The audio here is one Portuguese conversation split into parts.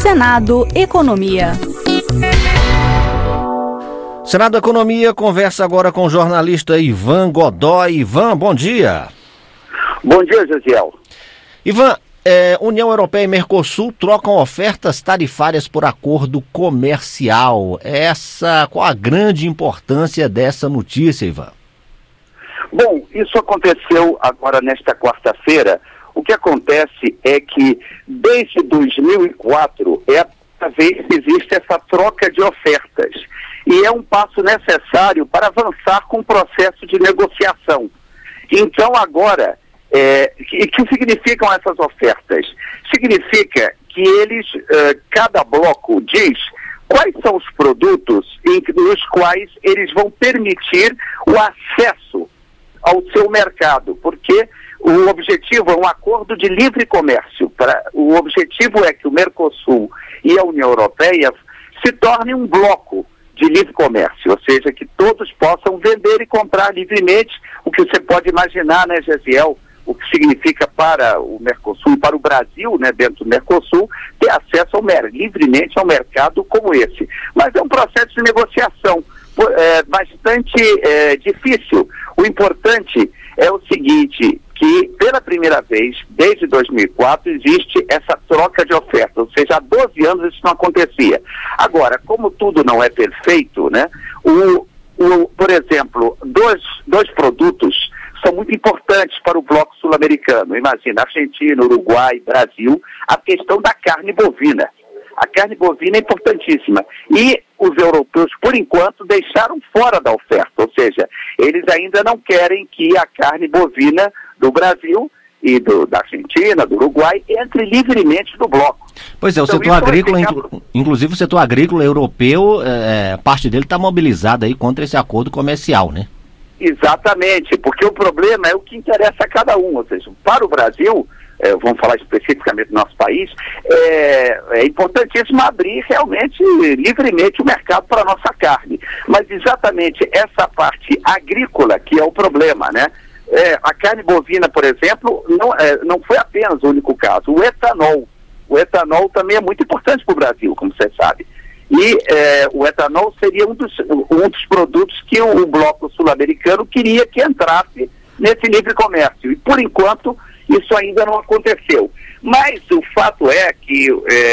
Senado Economia. Senado Economia conversa agora com o jornalista Ivan Godoy. Ivan, bom dia. Bom dia, Josiel. Ivan, União Europeia e Mercosul trocam ofertas tarifárias por acordo comercial. Qual a grande importância dessa notícia, Ivan? Bom, isso aconteceu agora nesta quarta-feira. O que acontece é que desde 2004 é a primeira vez que existe essa troca de ofertas. E é um passo necessário para avançar com o processo de negociação. Então agora, que significam essas ofertas? Significa que cada bloco diz quais são os produtos nos quais eles vão permitir o acesso ao seu mercado, porque o objetivo é um acordo de livre comércio. O objetivo é que o Mercosul e a União Europeia se tornem um bloco de livre comércio, ou seja, que todos possam vender e comprar livremente, o que você pode imaginar, né, Gesiel, o que significa para o Mercosul e para o Brasil, né, dentro do Mercosul, ter acesso livremente ao mercado como esse. Mas é um processo de negociação bastante difícil. O importante é o seguinte, que pela primeira vez, desde 2004, existe essa troca de ofertas, ou seja, há 12 anos isso não acontecia. Agora, como tudo não é perfeito, né, por exemplo, dois produtos são muito importantes para o bloco sul-americano. Imagina, Argentina, Uruguai, Brasil, a questão da carne bovina. A carne bovina é importantíssima. E os europeus, por enquanto, deixaram fora da oferta. Ou seja, eles ainda não querem que a carne bovina do Brasil e da Argentina, do Uruguai, entre livremente no bloco. Pois é, o setor agrícola, inclusive o setor agrícola europeu, parte dele está mobilizado aí contra esse acordo comercial, né? Exatamente, porque o problema é o que interessa a cada um. Ou seja, para o Brasil, vamos falar especificamente do nosso país, é importantíssimo abrir realmente livremente o mercado para a nossa carne. Mas exatamente essa parte agrícola que é o problema, né? A carne bovina, por exemplo, não foi apenas o único caso. O etanol também é muito importante para o Brasil, como você sabe. E o etanol seria um dos produtos que o bloco sul-americano queria que entrasse nesse livre comércio. E, por enquanto, isso ainda não aconteceu. Mas o fato é que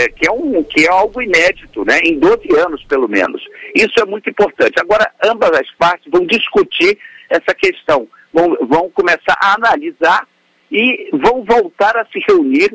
é algo inédito, né? Em 12 anos, pelo menos. Isso é muito importante. Agora, ambas as partes vão discutir essa questão. Vão começar a analisar e vão voltar a se reunir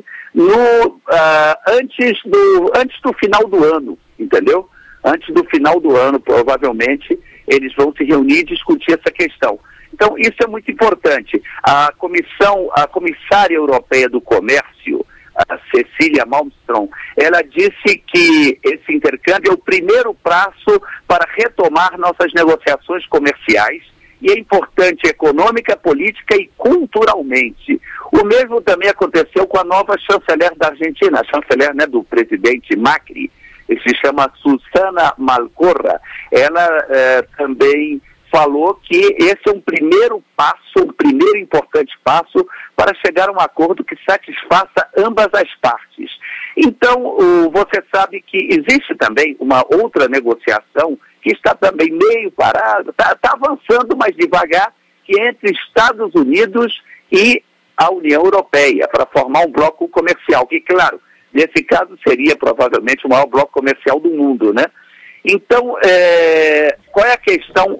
antes do final do ano, entendeu? Antes do final do ano, provavelmente, eles vão se reunir e discutir essa questão. Então, isso é muito importante. A comissária europeia do comércio, a Cecília Malmström, ela disse que esse intercâmbio é o primeiro passo para retomar nossas negociações comerciais e é importante econômica, política e culturalmente. O mesmo também aconteceu com a nova chanceler da Argentina, a chanceler, né, do presidente Macri, que se chama Susana Malcorra. Ela também falou que esse é um primeiro importante passo para chegar a um acordo que satisfaça ambas as partes. Então, você sabe que existe também uma outra negociação que está também meio parada, está avançando mais devagar, que é entre Estados Unidos e a União Europeia, para formar um bloco comercial, que, claro, nesse caso seria provavelmente o maior bloco comercial do mundo, né? Então, qual é a questão?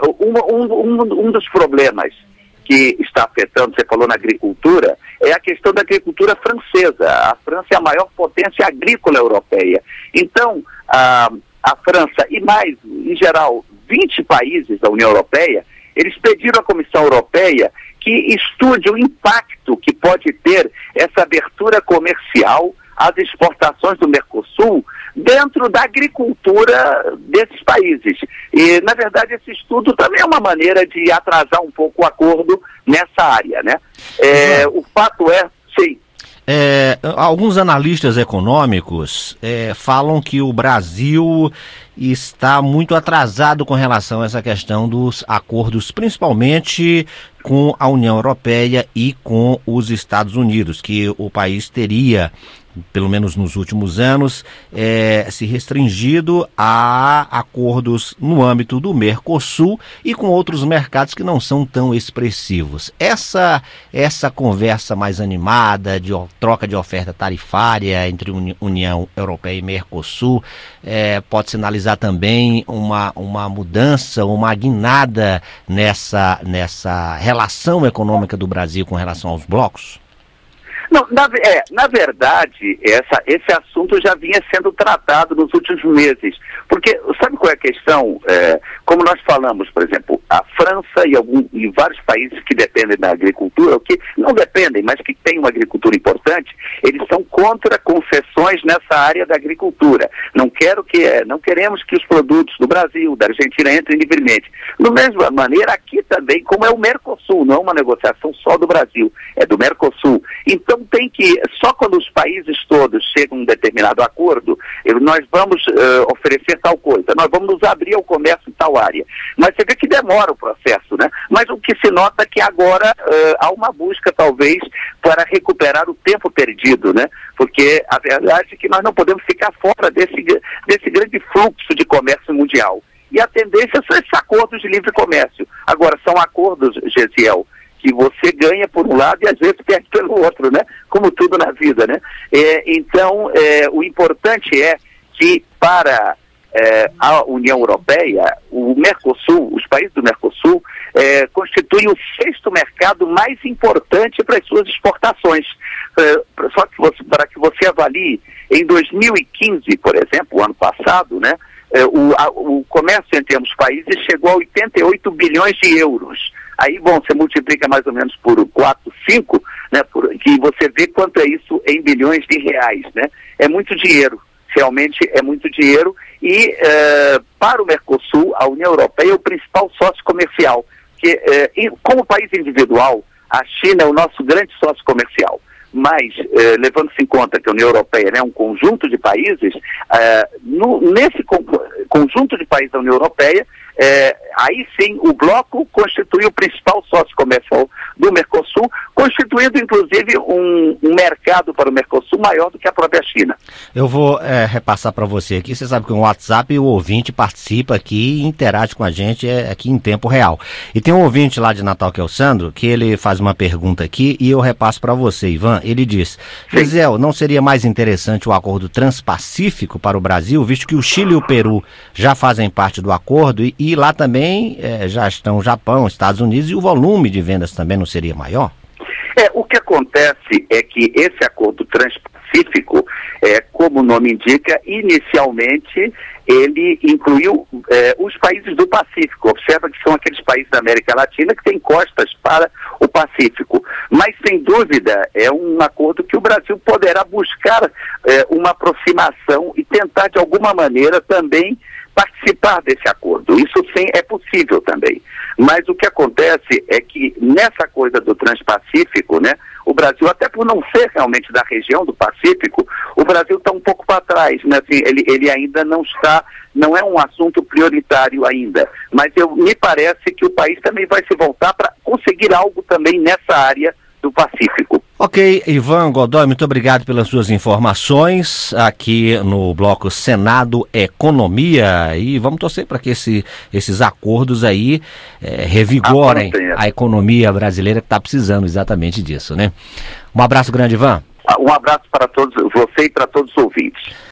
Um dos problemas que está afetando, você falou na agricultura, é a questão da agricultura francesa. A França é a maior potência agrícola europeia. Então, a França e mais, em geral, 20 países da União Europeia, eles pediram à Comissão Europeia que estude o impacto que pode ter essa abertura comercial às exportações do Mercosul dentro da agricultura desses países. E, na verdade, esse estudo também é uma maneira de atrasar um pouco o acordo nessa área, né? O fato é, sim. Alguns analistas econômicos falam que o Brasil está muito atrasado com relação a essa questão dos acordos, principalmente com a União Europeia e com os Estados Unidos, que o país teria pelo menos nos últimos anos, se restringido a acordos no âmbito do Mercosul e com outros mercados que não são tão expressivos. Essa conversa mais animada de troca de oferta tarifária entre União Europeia e Mercosul pode sinalizar também uma mudança, uma guinada nessa relação econômica do Brasil com relação aos blocos? Não, na verdade, esse assunto já vinha sendo tratado nos últimos meses, porque sabe qual é a questão? Como nós falamos, por exemplo, a França e vários países que dependem da agricultura, ou que não dependem, mas que têm uma agricultura importante, eles são contra concessões nessa área da agricultura. Não queremos que os produtos do Brasil, da Argentina, entrem livremente. Da mesma maneira, aqui também, como é o Mercosul, não é uma negociação só do Brasil, é do Mercosul. Então tem que, só quando os países todos chegam a um determinado acordo, nós vamos oferecer tal coisa, nós vamos nos abrir ao comércio em tal área. Mas você vê que demora o processo, né? Mas o que se nota é que agora há uma busca, talvez, para recuperar o tempo perdido, né? Porque a verdade é que nós não podemos ficar fora desse grande fluxo de comércio mundial. E a tendência são esses acordos de livre comércio. Agora, são acordos, Gesiel, que você ganha por um lado e às vezes perde pelo outro, né? Como tudo na vida, né? Então, o importante é que para a União Europeia, o Mercosul, os países do Mercosul, constituem o 6º mercado mais importante para as suas exportações. Só que para que você avalie, em 2015, por exemplo, o ano passado, né? O comércio entre ambos os países chegou a 88 bilhões de euros. Aí, bom, você multiplica mais ou menos por 4, 5, né, que você vê quanto é isso em bilhões de reais, né? É muito dinheiro, realmente é muito dinheiro. E para o Mercosul, a União Europeia é o principal sócio comercial. Como país individual, a China é o nosso grande sócio comercial. Mas, levando-se em conta que a União Europeia é um conjunto de países, nesse conjunto de países da União Europeia, aí sim o bloco constitui o principal sócio comercial do Mercosul, constituindo inclusive um mercado para o Mercosul maior do que a própria China. Eu vou repassar para você aqui. Você sabe que no WhatsApp o ouvinte participa aqui e interage com a gente aqui em tempo real. E tem um ouvinte lá de Natal, que é o Sandro, que ele faz uma pergunta aqui e eu repasso para você, Ivan. Ele diz: Gesiel, não seria mais interessante o acordo transpacífico para o Brasil, visto que o Chile e o Peru já fazem parte do acordo e lá também já estão o Japão, Estados Unidos, e o volume de vendas também não seria maior? O que acontece é que esse acordo transpacífico, como o nome indica, inicialmente ele incluiu os países do Pacífico. Observa que são aqueles países da América Latina que têm costas para o Pacífico. Mas, sem dúvida, é um acordo que o Brasil poderá buscar uma aproximação e tentar, de alguma maneira, também participar desse acordo. Isso sim é possível também. Mas o que acontece é que nessa coisa do Transpacífico, né, o Brasil, até por não ser realmente da região do Pacífico, o Brasil está um pouco para trás, né? Assim, ele ainda não é um assunto prioritário ainda. Mas me parece que o país também vai se voltar para conseguir algo também nessa área do Pacífico. Ok, Ivan Godoy, muito obrigado pelas suas informações aqui no bloco Senado Economia, e vamos torcer para que esses acordos aí revigorem a economia brasileira, que está precisando exatamente disso, né? Um abraço grande, Ivan. Um abraço para todos, você e para todos os ouvintes.